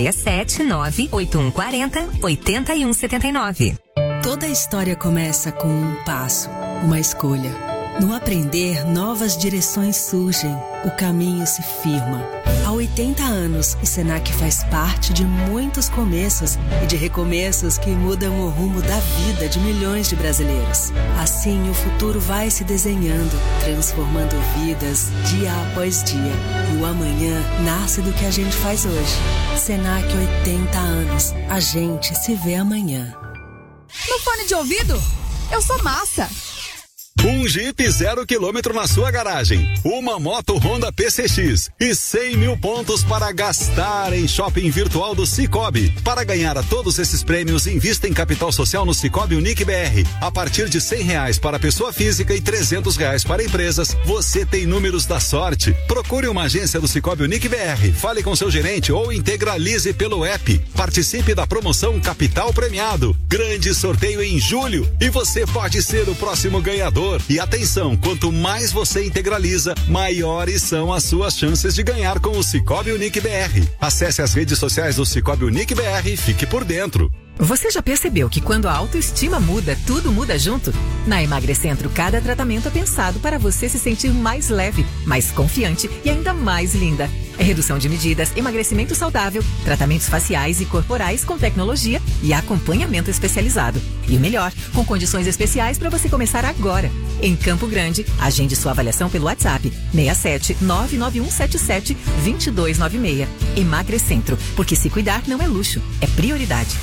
679-8140-8179. Toda história começa com um passo, uma escolha. No aprender, novas direções surgem, o caminho se firma. Há 80 anos, o Senac faz parte de muitos começos e de recomeços que mudam o rumo da vida de milhões de brasileiros. Assim, o futuro vai se desenhando, transformando vidas dia após dia. E o amanhã nasce do que a gente faz hoje. Senac, 80 anos. A gente se vê amanhã. No fone de ouvido, eu sou massa. Um Jeep 0 km na sua garagem, uma moto Honda PCX e 100 mil pontos para gastar em shopping virtual do Sicoob. Para ganhar a todos esses prêmios, invista em capital social no Sicoob Unique BR. A partir de R$100 para pessoa física e R$300 para empresas, você tem números da sorte. Procure uma agência do Sicoob Unique BR, fale com seu gerente ou integralize pelo app. Participe da promoção Capital Premiado. Grande sorteio em julho e você pode ser o próximo ganhador. E atenção, quanto mais você integraliza, maiores são as suas chances de ganhar com o Sicoob Unique BR. Acesse as redes sociais do Sicoob Unique BR e fique por dentro. Você já percebeu que quando a autoestima muda, tudo muda junto? Na Emagrecentro, cada tratamento é pensado para você se sentir mais leve, mais confiante e ainda mais linda. É redução de medidas, emagrecimento saudável, tratamentos faciais e corporais com tecnologia e acompanhamento especializado. E o melhor, com condições especiais para você começar agora. Em Campo Grande, agende sua avaliação pelo WhatsApp 67 99177 2296. Emagrecentro, porque se cuidar não é luxo, é prioridade.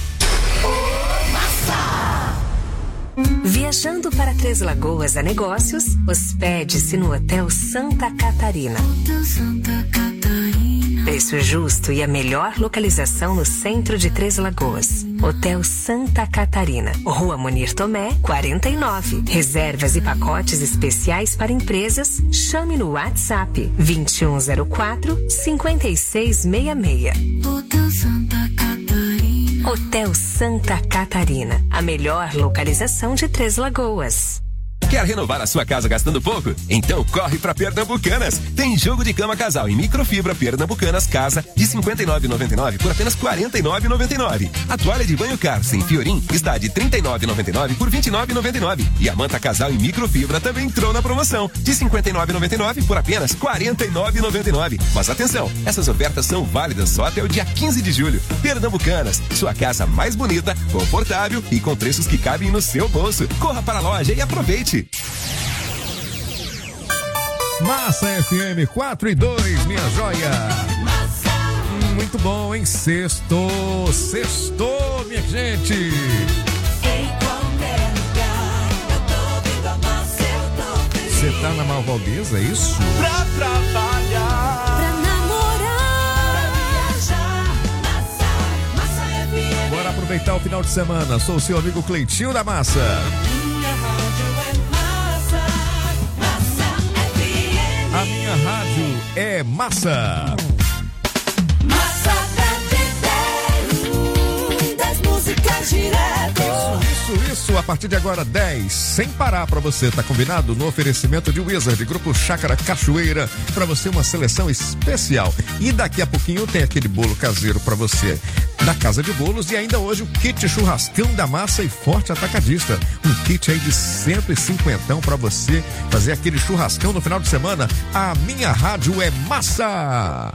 Viajando para Três Lagoas a negócios, hospede-se no Hotel Santa Catarina. Preço justo e a melhor localização no centro de Três Lagoas. Hotel Santa Catarina, Rua Munir Tomé, 49. Reservas e pacotes especiais para empresas. Chame no WhatsApp 2104-5666. Hotel Santa Catarina. Hotel Santa Catarina, a melhor localização de Três Lagoas. Quer renovar a sua casa gastando pouco? Então corre pra Pernambucanas. Tem jogo de cama casal em microfibra Pernambucanas Casa de R$ 59,99 por apenas R$ 49,99. A toalha de banho Carlsen Fiorim está de R$ 39,99 por R$ 29,99. E a manta casal em microfibra também entrou na promoção de R$ 59,99 por apenas R$ 49,99. Mas atenção, essas ofertas são válidas só até o dia 15 de julho. Pernambucanas, sua casa mais bonita, confortável e com preços que cabem no seu bolso. Corra para a loja e aproveite. Massa FM 4 e 2, minha joia. Muito bom, hein? Sextou, minha gente. Em qualquer lugar, eu tô ouvindo a Massa, eu tô feliz. Você tá na Malvaldeza, é isso? Pra trabalhar, pra namorar, pra viajar. Massa FM. Bora aproveitar o final de semana. Sou o seu amigo Cleitinho da Massa. A minha rádio é Massa. Massa da 10 músicas direto. Isso. A partir de agora, 10, sem parar pra você. Tá combinado? No oferecimento de Wizard, Grupo Chácara Cachoeira. Pra você, uma seleção especial. E daqui a pouquinho tem aquele bolo caseiro pra você da Casa de Bolos e ainda hoje o kit churrascão da Massa e Forte Atacadista. Um kit aí de 150 pra você fazer aquele churrascão no final de semana. A minha rádio é Massa.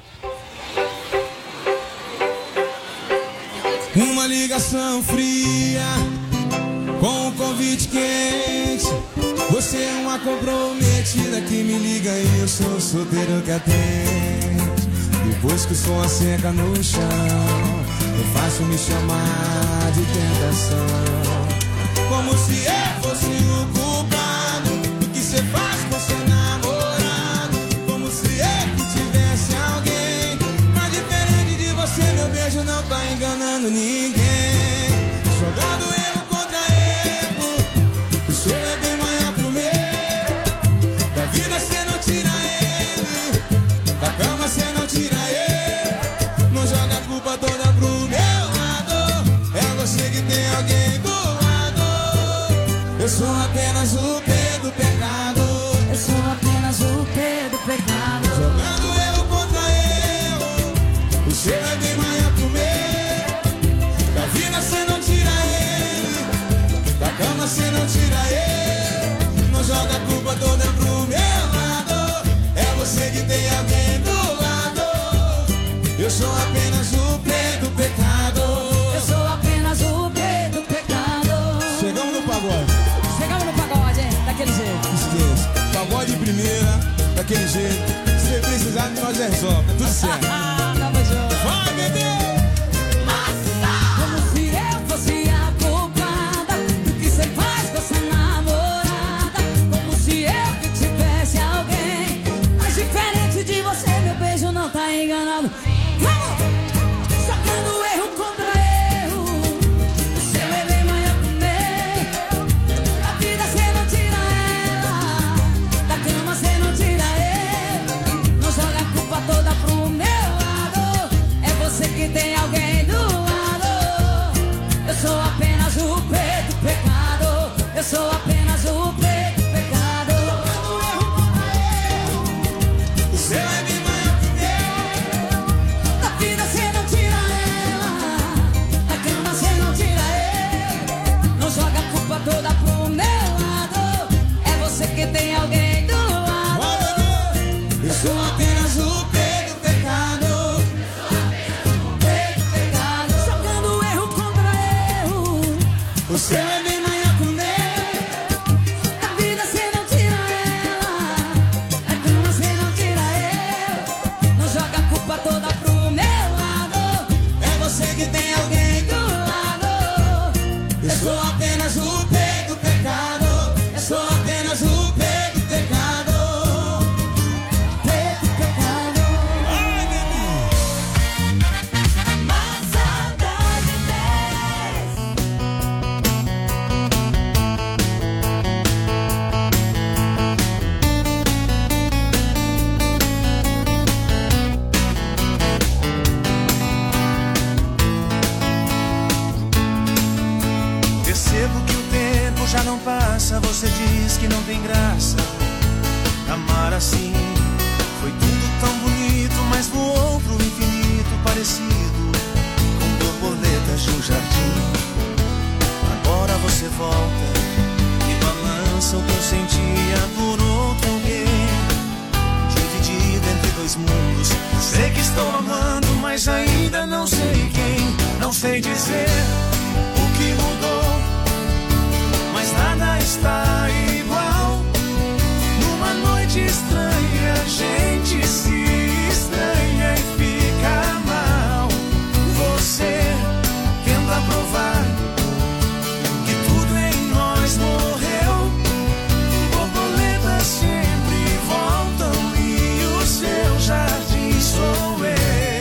Uma ligação fria com um convite quente. Você é uma comprometida que me liga e eu sou solteiro que atende. Depois que o som seca no chão, é fácil me chamar de tentação. Como se eu fosse o culpado do que você faz com seu namorado. Como se eu que tivesse alguém. Mas diferente de você, meu beijo não tá enganando ninguém. Jogando erro contra erro, o seu é bem maior pro meu. Da vida cê não tira ele, da cama cê não tira ele. Não joga a culpa toda pro meu lado. É você que tem alguém do lado. Eu sou apenas o P do pecado. Eu sou apenas o P do pecado. Jogando erro contra erro, o seu é bem maior pro meu. Da vida cê não tira ele, da cama cê não tira ele. Não joga a culpa toda pro meu lado. É você que tem alguém do lado. Eu sou apenas o P do pecado. Eu sou apenas o P do pecado. Chegamos no pagode. Chegamos no pagode, daquele jeito. Esqueça. Pagode de primeira, daquele jeito. Se precisar de nós resolve, tá tudo certo. Tamo junto. Vai, bebê! Como se eu fosse a culpada do que você faz com essa namorada. Como enganado. Vamos! Sacando erro contra erro. O seu é bem maior que o meu. Da vida cê não tira ela, da cama cê não tira ele. Não joga a culpa toda pro meu lado. É você que tem alguém do lado. Eu sou apenas o preto pecado. Eu sou apenas o preto pecado. O seu é bem maior que o meu. Da vida cê não tira ela, da cama cê não tira ele. Não joga a culpa toda pro meu lado. É você que tem alguém do lado. Eu sou apenas o preto pecado. Preto pecado. Jogando erro contra erro. O seu é bem maior que o meu. Da vida cê não tira ela, da cama cê não tira ele. Não joga a culpa toda pro meu lado. É você que tem alguém do lado. Eu sou apenas o preto pecado. Eu sou apenas o preto pecado. Preto pecado. Ai, meu Deus. Massa da Percebo que o tempo já não passa. Você diz que não tem graça amar assim. Foi tudo tão bonito, mas voou pro infinito, parecido com borboletas de um jardim. Agora você volta e balança o que eu sentia por outro alguém, dividido entre dois mundos. Sei que estou amando, mas ainda não sei quem. Não sei dizer o que mudou, mas nada está igual. Numa noite estranha, a gente se estranha e fica mal. Você tenta provar que tudo em nós morreu. Borboletas sempre voltam e o seu jardim sou eu.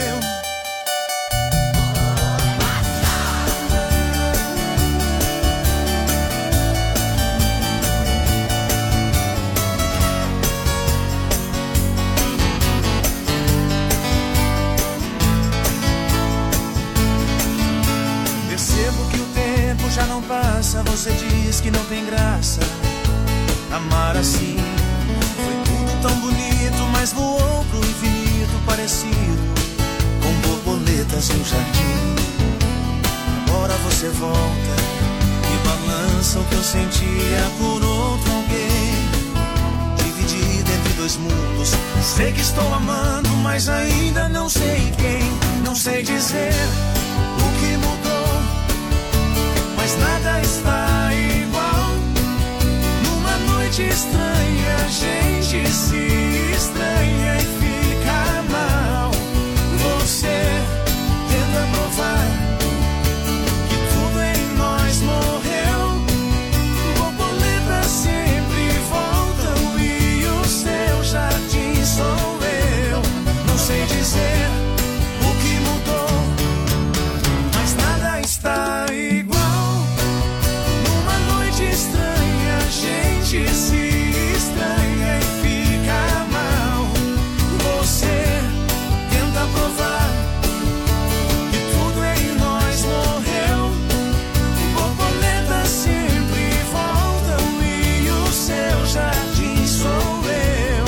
Percebo que o tempo já não passa. Você diz que não tem graça amar assim. Foi tudo tão bonito, mas voou pro infinito, parecido com borboletas em um jardim. Agora você volta e balança o que eu sentia por outro alguém, dividido entre dois mundos. Sei que estou amando, mas ainda não sei quem. Não sei dizer o que mudou, mas nada está igual. Numa noite estranha, a gente se estranha e fica mal. Você tenta provar que tudo em nós morreu. Borboletas sempre voltam e o seu jardim sou eu. Não sei dizer o que mudou, mas nada está igual. Numa noite estranha, a gente se estranha e fica mal. Você tenta provar que tudo em nós morreu. Borboletas sempre voltam e o seu jardim sou eu.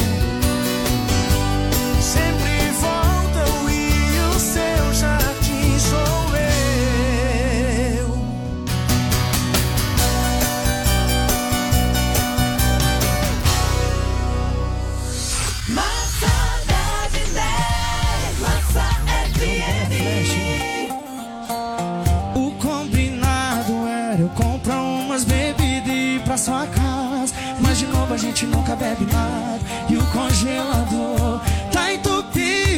Sempre voltam e o seu jardim sou eu. Massa da 10, Massa FM. O combinado era eu comprar umas bebidas e ir pra sua casa, mas de novo a gente nunca bebe mais.